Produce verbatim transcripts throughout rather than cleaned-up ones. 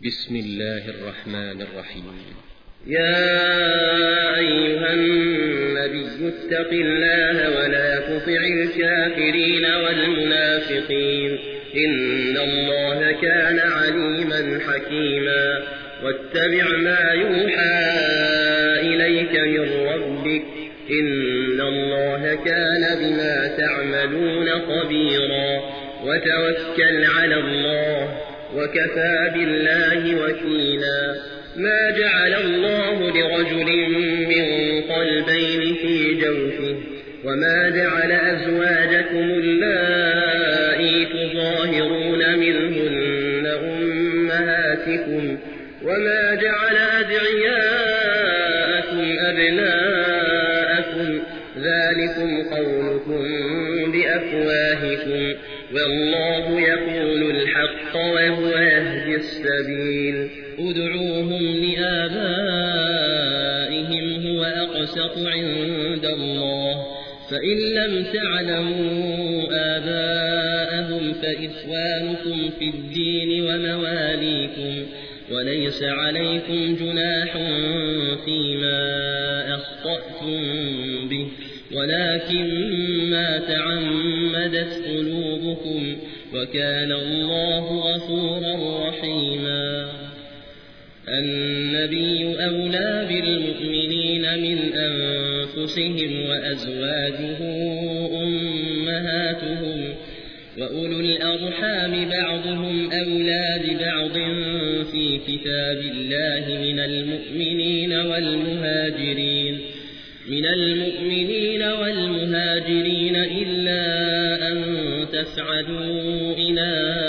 بسم الله الرحمن الرحيم. يا أيها النبي اتق الله ولا تطع الكافرين والمنافقين إن الله كان عليما حكيما. واتبع ما يوحى إليك من ربك إن الله كان بما تعملون خبيرا. وتوكل على الله وكفى بالله وكيلا. ما جعل الله لرجل من قلبين في جوفه وما جعل أزواجكم اللائي تظاهرون منهن أمهاتكم وما جعل أدعياءكم أبناءكم ذلكم قولكم بأفواهكم والله يقول الحق وهو يهدي السبيل. ادعوهم لآبائهم هو أقسط عند الله فإن لم تعلموا آباءهم فإخوانكم في الدين ومواليكم وليس عليكم جناح فيما أخطأتم به ولكن ما تعمدت قلوبكم وكان الله غفورا رحيما. النبي أولى بالمؤمنين من أنفسهم وأزواجه أمهاتهم وأولو الأرحام بعضهم أولى ببعض في كتاب الله من المؤمنين والمهاجرين من المؤمنين والمهاجرين إلا أن تفعلوا إلى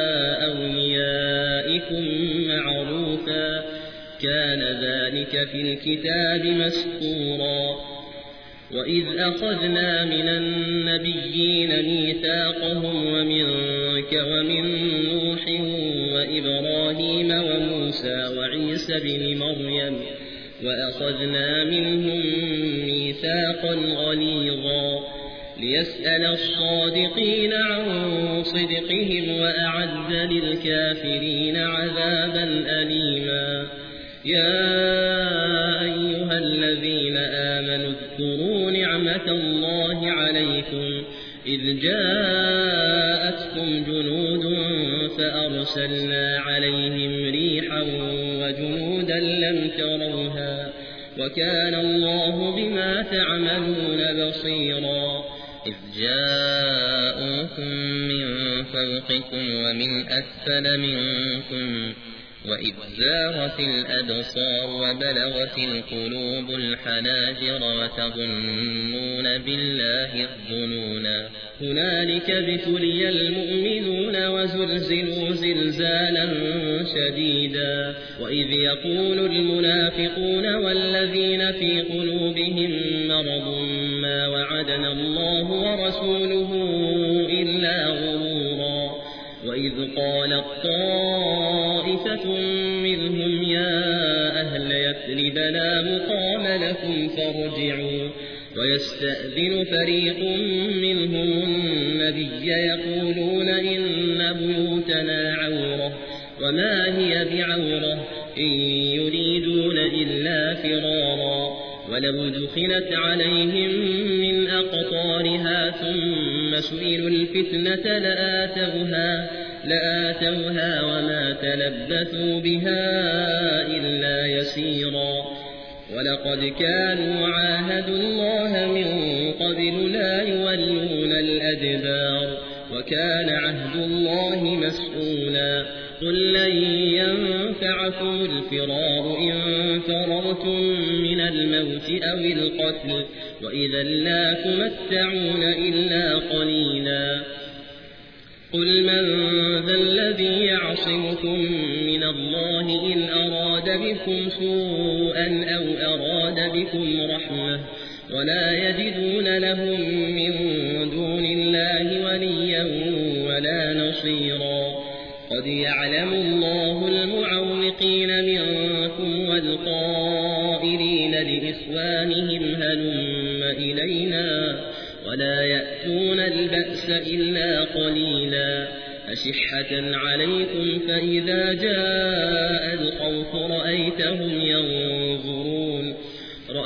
أوليائكم معروفا كان ذلك في الكتاب مسطورا. وإذ أخذنا من النبيين ميثاقهم ومنك ومن نوح وإبراهيم وموسى وعيسى بن مريم وأخذنا منهم ميثاقا غليظا ليسأل الصادقين عن صدقهم وأعد للكافرين عذابا أليما. يا أيها الذين آمنوا اذكروا نعمة الله عليكم إذ جاءتكم جنود فأرسلنا عليهم ريحا وجنودا لم تروها وكان الله بما تعملون بصيرا. إذ جاءوكم من فوقكم ومن أسفل منكم وإذ زاغت الأبصار وبلغت القلوب الحناجر وتظنون بالله الظنونا. هنالك ابتلي المؤمنون وزلزلوا زلزالا شديدا. وإذ يقول المنافقون والذين في قلوبهم مرض ما وعدنا الله ورسوله إلا غرورا. وإذ قالت طائفة منهم يا أهل يثرب لا مقام لكم فارجعوا. ويستأذن فريق منهم النبي يقولون إن بيوتنا عورة وما هي بعورة إن يريدون إلا فرارا. ولو دخلت عليهم من أقطارها ثم سئلوا الفتنة لآتوها, لآتوها وما تلبثوا بها إلا يسيرا. ولقد كانوا عاهدوا الله من قبل لا يولون الأدبار وكان عهد الله مسؤولا. قل لن ينفعكم الفرار إن فررتم من الموت أو القتل وإذا لا تمتعون إلا قليلا. قل من ذا الذي يعصمكم من الله إن أراد بكم سوءا أو أراد بكم رحمة ولا يجدون لهم من دون الله وليا ولا نصيرا. قد يعلم الله المعوقين منكم والقائلين لإخوانهم هلم إلينا ولا يأتون البأس إلا قليلا. أشحة عليكم فإذا جاء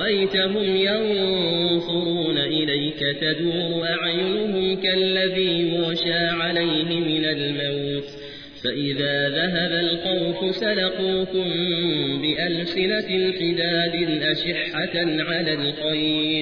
رأيتهم ينظرون إليك تدور أعينهم كالذي يغشى عليه من الموت فإذا ذهب الخوف سلقوكم بألسنة حداد أشحة على الخير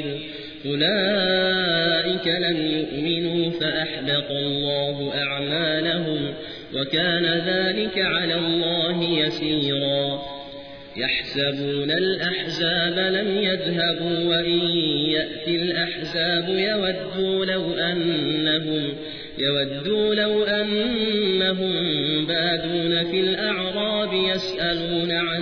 أولئك لم يؤمنوا فأحبط الله أعمالهم وكان ذلك على الله يسيرا يحسبون الأحزاب لم يذهبوا وإن يأتي الأحزاب يودوا لو أنهم يودوا لو أنهم بادون في الأعراب يسألون عن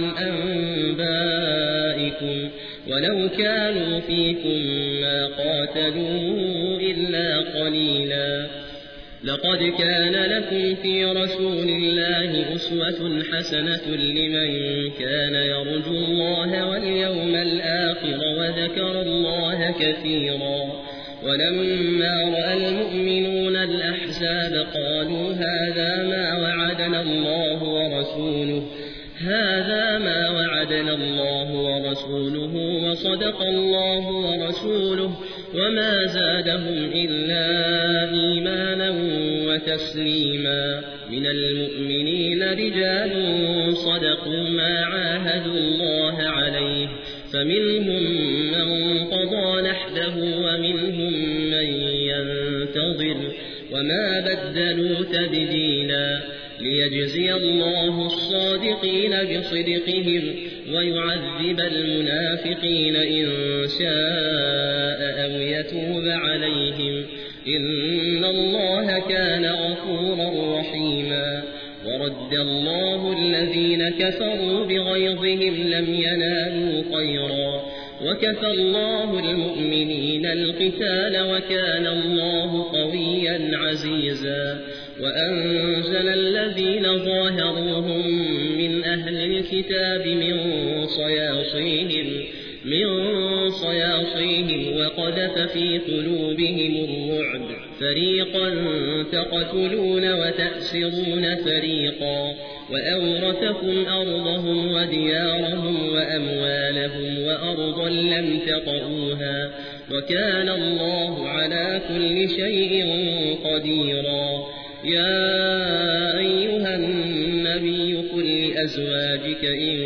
أنبائكم ولو كانوا فيكم ما قاتلوا إلا قليلا لقد كان لكم في رسول الله أسوة حسنة لمن كان يرجو الله واليوم الآخر وذكر الله كثيرا ولما رأى المؤمنون الأحزاب قالوا هذا ما وعدنا الله ورسوله هذا ما وعدنا الله ورسوله وصدق الله ورسوله وما زادهم إلا إيمانا وتسليما من المؤمنين رجال صدقوا ما عاهدوا الله عليه فمنهم من قضى نحبه ومنهم من ينتظر وما بدلوا تبديلا ليجزي الله الصادقين بصدقهم ويعذب المنافقين إن شاء أو يتوب عليهم إن الله كان غفورا رحيما ورد الله الذين كفروا بغيظهم لم ينالوا خيرا وكفى الله المؤمنين القتال وكان الله قويا عزيزا وأنزل الذين ظاهروهم من أهل الكتاب من صياصيهم من صياصيهم وقذف في قلوبهم الرعب فريقا تقتلون وتأسرون فريقا وأورثكم أرضهم وديارهم وأموالهم وأرضا لم تطئوها وكان الله على كل شيء قديرا يا أيها النبي قل لأزواجك إن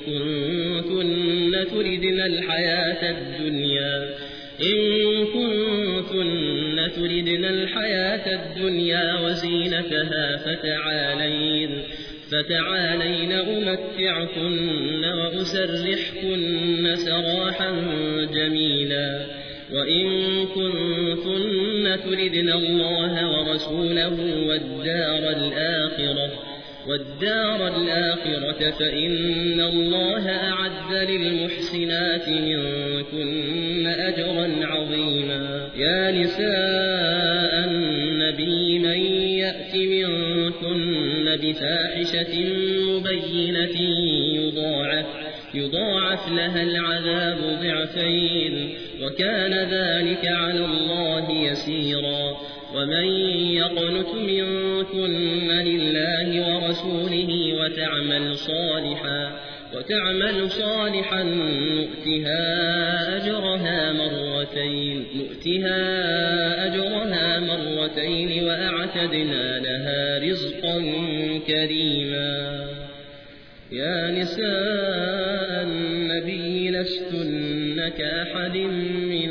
كنتن تردن الحياة الدنيا إن كنتن تردن الحياة الدنيا وزينتها فتعالين فتعالين أمتعكن وأسرحكن سراحا جميلا وإن كنتن تردن الله ورسوله والدار الآخرة والدار الآخرة فإن الله أعد للمحسنات منكن أجرا عظيما يا نساء النبي من يأت منكن بفاحشة مبينة يضاعف يضاعف لها العذاب ضعفين وكان ذلك على الله يسيرا ومن يقنت منكن لله ورسوله وتعمل صالحا وتعمل صالحا نؤتها أجرها مرتين نؤتها أجرها مرتين وأعتدنا لها رزقا كريما يا نساء النبي لستن كأحد من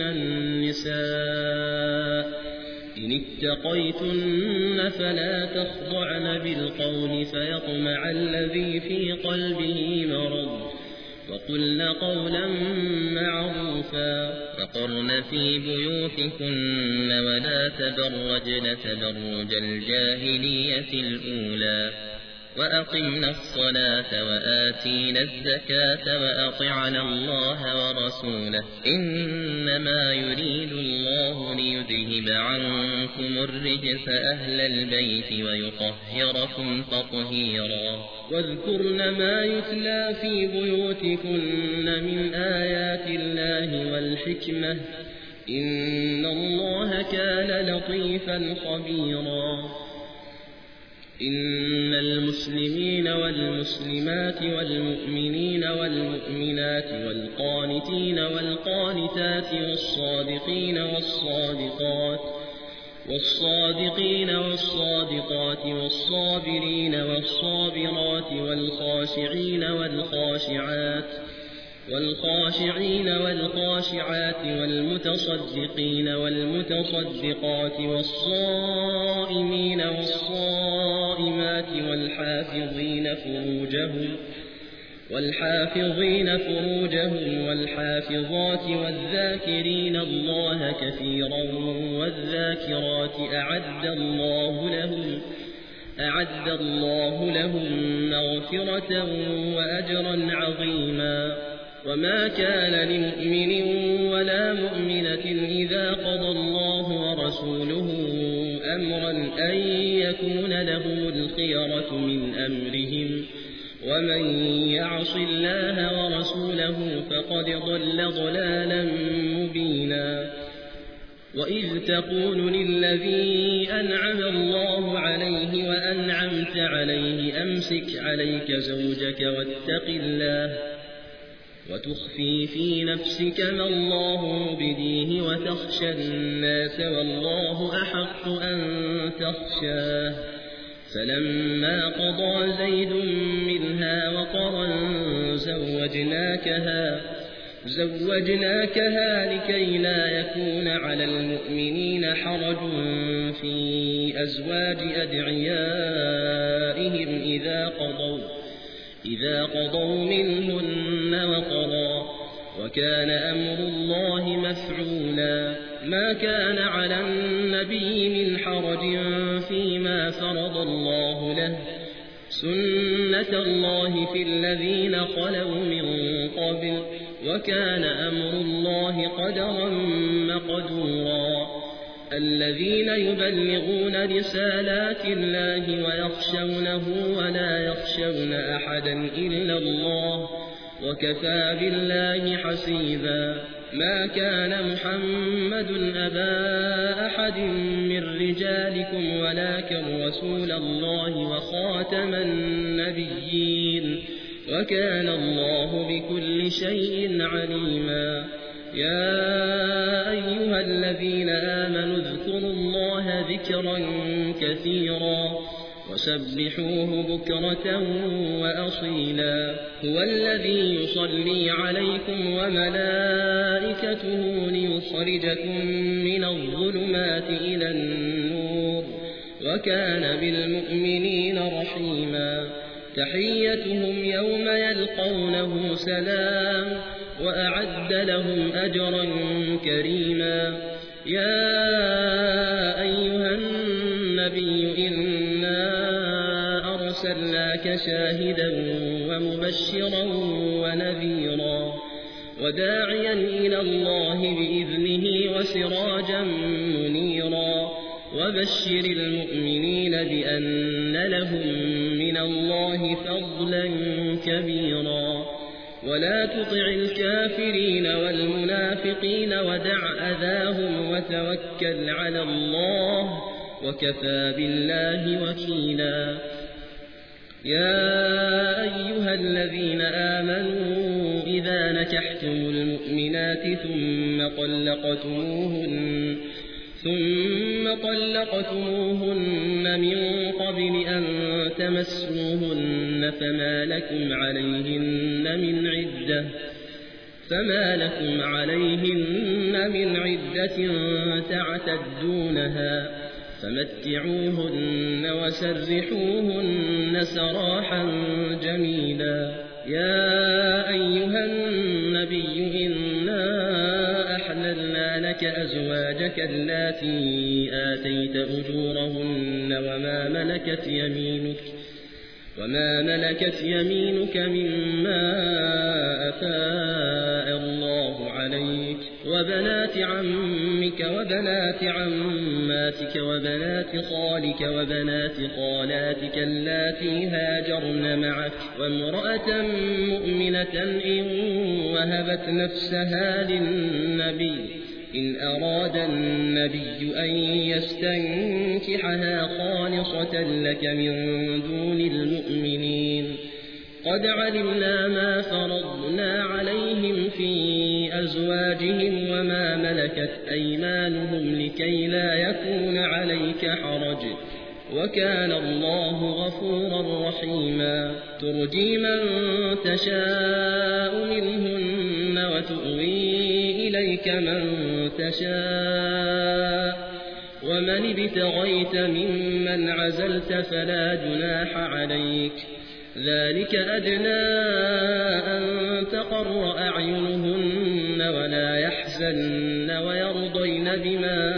النساء إن اتقيتن فلا تخضعن بالقول فيطمع الذي في قلبه مرض وقلن قولا معروفا وقرن في بيوتكن ولا تبرجن تبرج الجاهلية الأولى وأقمنا الصلاة وآتينا الزكاة وأطعنا الله ورسوله إنما يريد الله ليذهب عنكم الرجس أهل البيت ويطهركم تطهيرا واذكرن ما يتلى في بيوتكن من آيات الله والحكمة إن الله كان لطيفا خبيرا إن المسلمين والمسلمات والمؤمنين والمؤمنات والقانتين والقانتات والصادقين والصادقات والصادقين والصادقات والصابرين والصابرات والخاشعين والخاشعات والخاشعين والخاشعات والمتصدقين والمتصدقات والصائمين والصائمات والحافظين فروجهم والحافظين فروجهم والحافظات والذاكرين الله كثيرا والذاكرات أعد الله لهم أعد الله لهم مغفرة وأجرا عظيما. وما كان لمؤمن ولا مؤمنة إذا قضى الله ورسوله أمرا أن يكون لهم الخيرة من أمرهم ومن يعص الله ورسوله فقد ضل ضلالا مبينا. وإذ تقول للذي أنعم الله عليه وأنعمت عليه أمسك عليك زوجك واتق الله وتخفي في نفسك ما الله مبديه وتخشى الناس والله أحق أن تخشاه. فلما قضى زيد منها وطرا زوجناكها زوجناكها لكي لا يكون على المؤمنين حرج في أزواج أدعيائهم إذا قضوا إذا قضوا منهن وطرا وكان أمر الله مفعولا. ما كان على النبي من حرج فيما فرض الله له سنة الله في الذين خلوا من قبل وكان أمر الله قدرا مقدورا. الذين يبلغون رسالات الله ويخشونه ولا يخشون أحدا إلا الله وكفى بالله حسيبا. ما كان محمد أبا أحد من رجالكم ولكن رسول الله وخاتم النبيين وكان الله بكل شيء عليما. يا أيها الذين آمنوا اذكروا الله ذكرا كثيرا وسبحوه بكرة وأصيلا. هو الذي يصلي عليكم وملائكته ليخرجكم من الظلمات إلى النور وكان بالمؤمنين رحيما. تحيتهم يوم يلقونه سلام وأعد لهم أجرا كريما. يا أيها النبي إنا أرسلناك شاهدا ومبشرا ونذيرا وداعيا إلى الله بإذنه وسراجا منيرا. وبشر المؤمنين بأن لهم من الله فضلا كبيرا. ولا تطع الكافرين والمنافقين ودع أذاهم وتوكل على الله وكفى بالله وكيلا. يا أيها الذين آمنوا إذا نكحتم المؤمنات ثم طلقتموهن ثم طلقتموهن من قبل أن تمسوهن فما لكم عليهن من عدة فما لكم عليهن من عدة تعتدونها فمتعوهن وسرحوهن سراحا جميلا. يا أيها النبي إنا أحللنا لك أزواجك اللاتي آتيت أجورهن وما ملكت يمينك وما ملكت يمينك مما أفاء الله عليك وبنات عمك وبنات عماتك وبنات خالك وبنات خالاتك اللاتي هاجرن معك وامرأة مؤمنة إن وهبت نفسها للنبي إن أراد النبي أن يستنكحها خالصة لك من دون المؤمنين قد علمنا ما فرضنا عليهم في أزواجهم وما ملكت أيمانهم لكي لا يكون عليك حرج وكان الله غفورا رحيما ترجي من تشاء منهن وتؤوي إليك من تشاء ومن ابتغيت ممن عزلت فلا جناح عليك ذلك أدنى أن تقر أعينهن ولا يحزن ويرضين بما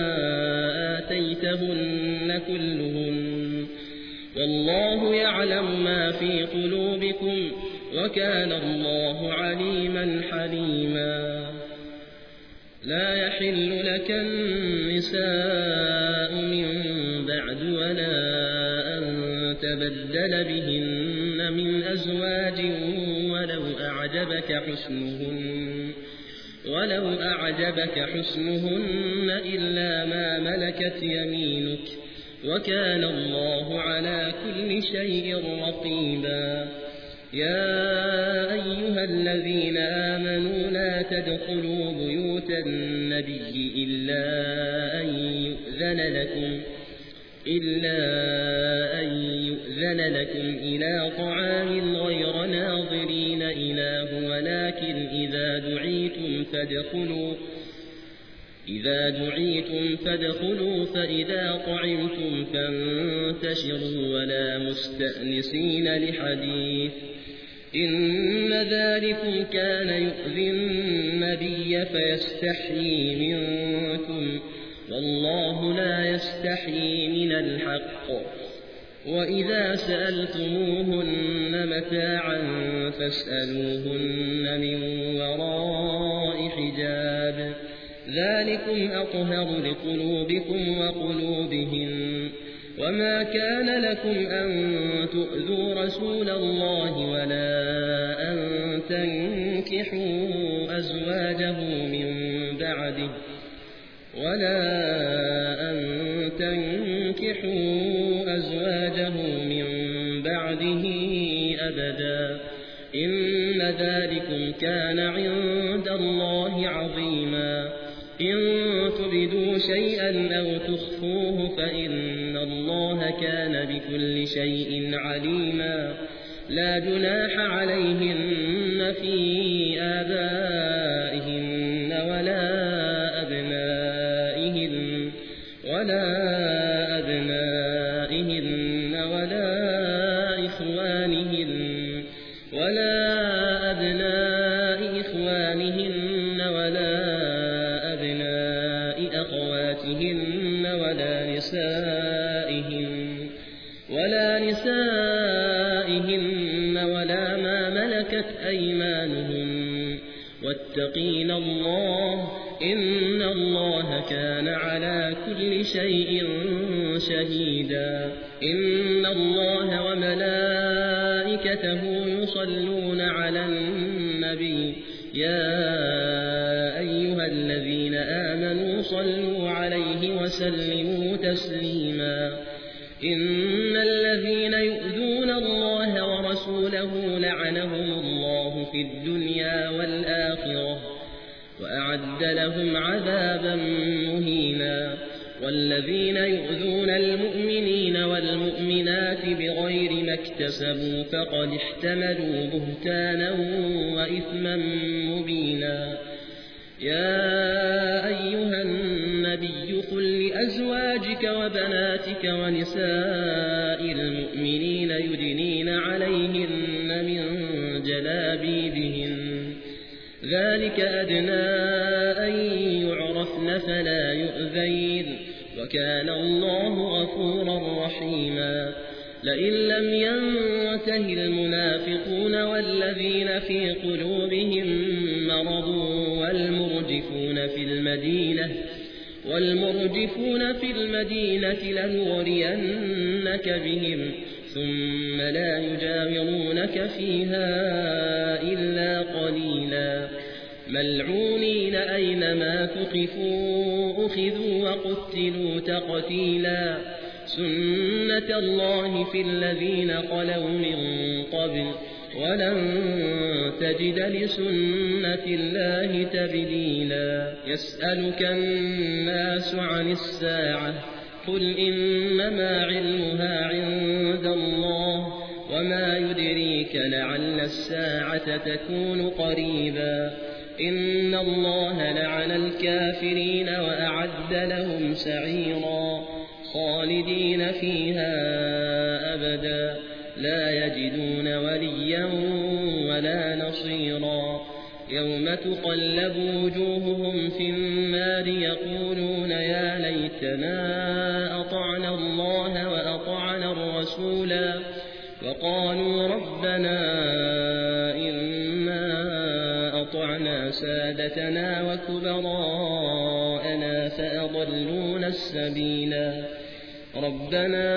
آتيتهن كلهن والله يعلم ما في قلوبكم وكان الله عليما حليما لا يحل لك النساء من بعد ولا أن تبدل بهن من أزواج ولو أعجبك حسنهن ولو أعجبك حسنهن إلا ما ملكت يمينك وكان الله على كل شيء رقيبا يا أيها الذين آمنوا لا تدخلوا بيوت النبي إلا أن يؤذن لكم إلا أن يؤذن لكم إلى طعام غير ناظرين إناه ولكن إذا دعيتم فادخلوا إذا دعيتم فادخلوا فإذا طعمتم فانتشروا ولا مستأنسين لحديث إن ذلكم كان يؤذي النبي فيستحيي منكم والله لا يستحيي من الحق وإذا سألتموهن متاعا فاسألوهن من وراء حجاب ذلكم أطهر لقلوبكم وقلوبهم وما كان لكم أن تؤذوا رسول الله ولا أن تنكحوا أزواجه من بعده ولا أن تنكحوا أزواجه من بعده أبدا إن ذلكم كان عند الله عظيما إن تبدوا شيئا أو تخفوه فإن الله كان بكل شيء عليما لا جناح عليهن في آبائهن ولا أبنائهن ولا أبنائهن ولا إخوانهن ولا أبناء إخوانهن ولا أبناء أخواتهن ولا نسائهن ولا نسائهن ولا ما ملكت أيمانهن واتقين الله إن الله كان على كل شيء شهيدا إن الله وملائكته يصلون على النبي يا أيها الذين آمنوا صلوا عليه وسلموا تسليما إن الذين يؤذون الله ورسوله لعنهم الله في الدنيا والآخرة وأعد لهم عذابا مهينا والذين يؤذون المؤمنين والمؤمنات بغير ما اكتسبوا فقد احتملوا بهتانا وإثما مبينا يا أيها النبي قل لأزواجك وبناتك ونساء المؤمنين يدنين عليهن من جلابيبهن ذلك أدنى أن يعرفن فلا يؤذين وكان الله غفورا رحيما لئن لم ينته المنافقون والذين في قلوبهم مرض والمرجفون في المدينة والمرجفون في المدينة لنغرينك بهم ثم لا يجاورونك فيها إلا قليلا ملعونين أينما ثقفوا أخذوا وقتلوا تقتيلا سنة الله في الذين خلوا من قبل ولن تجد لسنة الله تبديلا يسألك الناس عن الساعة قل إنما علمها عند الله وما يدريك لعل الساعة تكون قريبا إن الله لعن الكافرين وأعد لهم سعيرا خالدين فيها أبدا لا يجدون وليا ولا نصيرا يوم تقلب وجوههم في النار يقولون يا ليتنا أطعنا الله وأطعنا الرسولا وقالوا ربنا إنا أطعنا سادتنا وكبراءنا فأضلونا السبيلا ربنا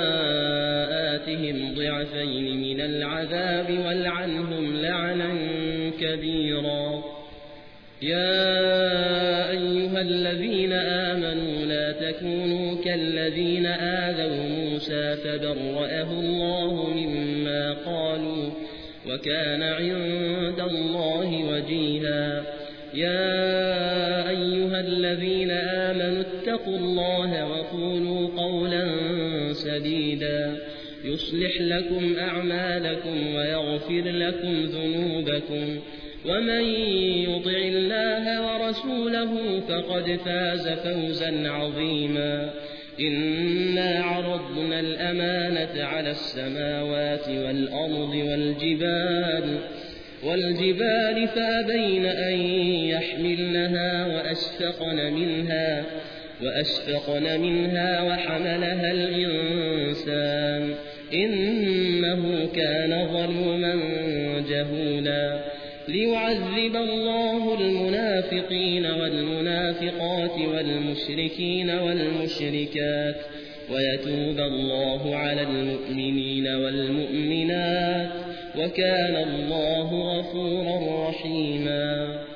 آتهم ضعفين من العذاب والعنهم لعنا كبيرا يا أيها الذين آمنوا لا تكونوا كالذين آذوا موسى فبرأه الله مما قالوا وكان عند الله وجيها يا أيها الذين آمنوا اتقوا الله وقولوا قولا سديدا يصلح لكم أعمالكم ويغفر لكم ذنوبكم ومن يطع الله ورسوله فقد فاز فوزا عظيما إنا عرضنا الأمانة على السماوات والأرض والجبال والجبال فأبين أن يحملنها وأشفقن منها وأشفقن منها وحملها الإنسان إنه كان ظلوما جهولا ليعذب الله المنافقين والمنافقات والمشركين والمشركات ويتوب الله على المؤمنين والمؤمنات وكان الله غفورا رحيما